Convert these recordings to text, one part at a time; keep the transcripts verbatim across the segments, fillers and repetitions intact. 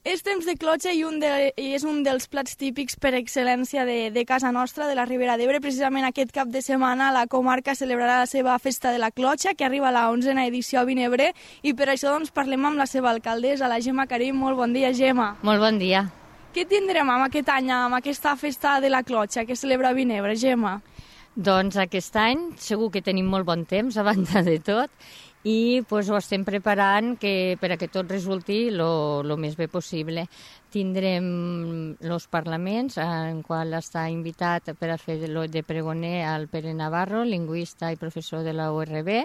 És temps de clotxa i, un de, i és un dels plats típics per excel·lència de, de casa nostra, de la Ribera d'Ebre. Precisament aquest cap de setmana la comarca celebrarà la seva festa de la clotxa, que arriba a la onzena edició a Vinebre, i per això doncs, parlem amb la seva alcaldessa, la Gemma Karim. Molt bon dia, Gemma. Molt bon dia. Què tindrem amb aquest any, amb aquesta festa de la clotxa que celebra Vinebre, Gemma? Doncs aquest any segur que tenim molt bon temps, a banda de tot, i pues, ho estem preparant que, per a que tot resulti el més bé possible. Tindrem els parlaments, en qual està invitat per a fer de pregoner el Pere Navarro, lingüista i professor de la U R B.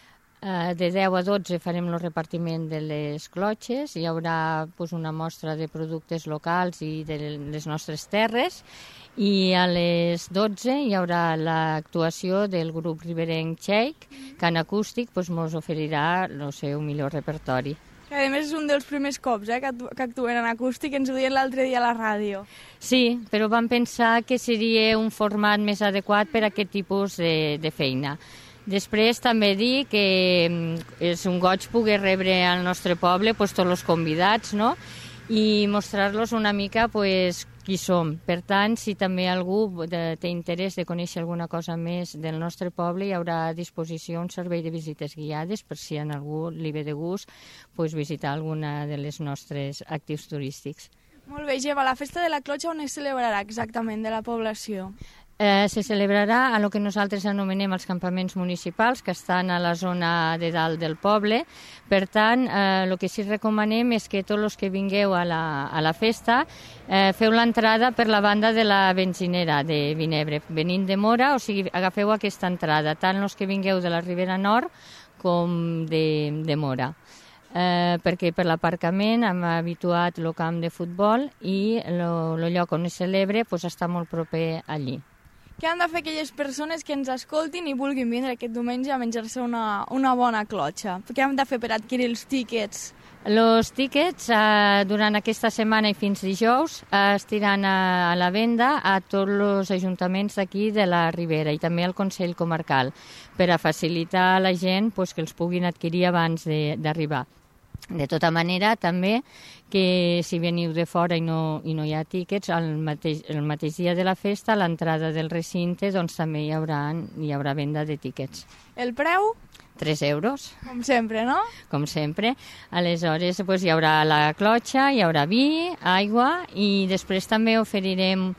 De deu a dotze farem el repartiment de les clotxes, hi haurà pues, una mostra de productes locals i de les nostres terres, i a les dotze hi haurà l'actuació del grup riberenc Txeic, que en acústic pues, mos oferirà el seu millor repertori. Que a més és un dels primers cops eh, que, que actuen en acústic, ens ho diuen l'altre dia a la ràdio. Sí, però vam pensar que seria un format més adequat per a aquest tipus de, de feina. Després també dir que és un goig poder rebre al nostre poble pues, tots els convidats, no? I mostrar-los una mica pues, qui som. Per tant, si també algú té interès de conèixer alguna cosa més del nostre poble, hi haurà a disposició un servei de visites guiades per si a algú li ve de gust pues, visitar alguna de les nostres actius turístics. Molt bé, Gemma, la festa de la clotxa on es celebrarà exactament de la població? Eh, se celebrarà a lo que nosaltres anomenem els campaments municipals, que estan a la zona de dalt del poble. Per tant, eh, el que sí recomanem és que tots els que vingueu a la, a la festa eh, feu l'entrada per la banda de la benzinera de Vinebre, venint de Mora, o sigui, agafeu aquesta entrada, tant els que vingueu de la Ribera Nord com de, de Mora. Eh, perquè per l'aparcament hem habituat el camp de futbol i el lloc on es celebra pues, està molt proper allí. Què han de fer aquelles persones que ens escoltin i vulguin vindre aquest diumenge a menjar-se una, una bona clotxa? Què hem de fer per adquirir els tíquets? Els tíquets eh, durant aquesta setmana i fins dijous eh, estiran a, a la venda a tots els ajuntaments d'aquí de la Ribera i també al Consell Comarcal per a facilitar a la gent pues, que els puguin adquirir abans d'arribar. De tota manera, també, que si veniu de fora i no, i no hi ha tíquets, el mateix, el mateix dia de la festa, a l'entrada del recinte, doncs també hi haurà, hi haurà venda de tíquets. El preu? tres euros. Com sempre, no? Com sempre. Aleshores, pues, hi haurà la clotxa, hi haurà vi, aigua, i després també oferirem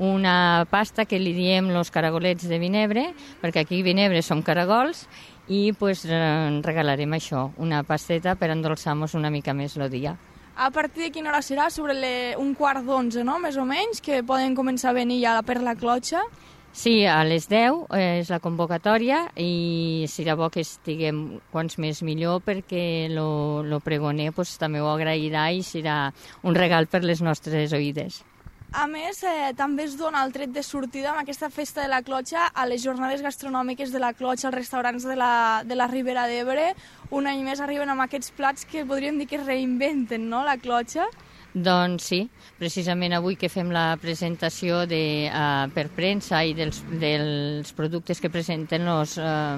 una pasta que li diem los caragolets de Vinebre, perquè aquí a Vinebre som caragols, i pues, regalarem això, una pasteta per endolçar-nos una mica més el dia. A partir de quina hora serà? Sobre le, un quart d'onze, no?, més o menys, que poden començar a venir ja per la clotxa? Sí, a les deu és la convocatòria i serà bo que estiguem quants més millor perquè el pregoner pues, també ho agrairà i serà un regal per les nostres oïdes. A més, eh, també es dona el tret de sortida amb aquesta festa de la clotxa a les jornades gastronòmiques de la clotxa als restaurants de la, de la Ribera d'Ebre. Un any més arriben amb aquests plats que podríem dir que reinventen, no?, la clotxa. Doncs sí, precisament avui que fem la presentació de, uh, per premsa i dels, dels productes que presenten els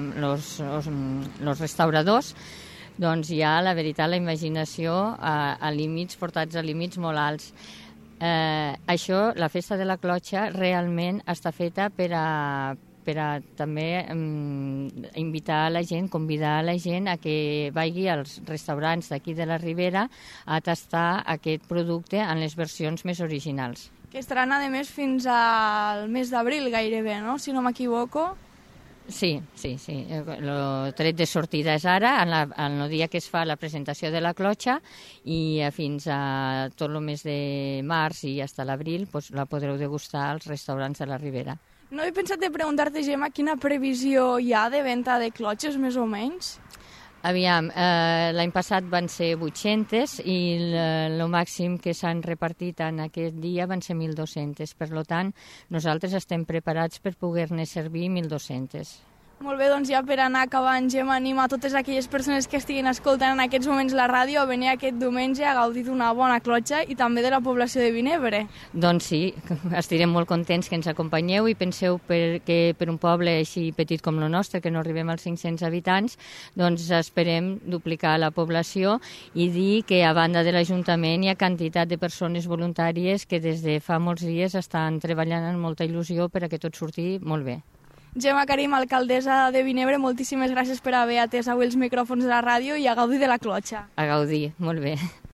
restauradors, doncs hi ha, la veritat, la imaginació a, a límits, portats a límits molt alts. Eh, això, la festa de la clotxa, realment està feta per a, per a també um, invitar la gent, convidar la gent a que vagi als restaurants d'aquí de la Ribera a tastar aquest producte en les versions més originals. Que estaran, a més, fins al mes d'abril gairebé, no?, si no m'equivoco. Sí, sí, sí. El tret de sortida és ara, en, la, en el dia que es fa la presentació de la clotxa, i fins a tot el mes de març i fins a l'abril pues, la podreu degustar als restaurants de la Ribera. No he pensat de preguntar-te, Gemma, quina previsió hi ha de venda de clotxes, més o menys? Aviam, eh, l'any passat van ser vuit-centes i el màxim que s'han repartit en aquest dia van ser mil dos-centes. Per tant, nosaltres estem preparats per poder-ne servir mil dos-centes. Molt bé, doncs ja per anar acabant, Gemma, anima a totes aquelles persones que estiguin escoltant en aquests moments la ràdio a venir aquest diumenge a gaudir d'una bona clotxa i també de la població de Vinebre. Doncs sí, estirem molt contents que ens acompanyeu i penseu per, que per un poble així petit com el nostre, que no arribem als cinc-cents habitants, doncs esperem duplicar la població i dir que a banda de l'Ajuntament hi ha quantitat de persones voluntàries que des de fa molts dies estan treballant amb molta il·lusió per a que tot surti molt bé. Gemma Karim, alcaldessa de Vinebre, moltíssimes gràcies per haver atès avui els micròfons de la ràdio i a gaudir de la clotxa. A gaudir, molt bé.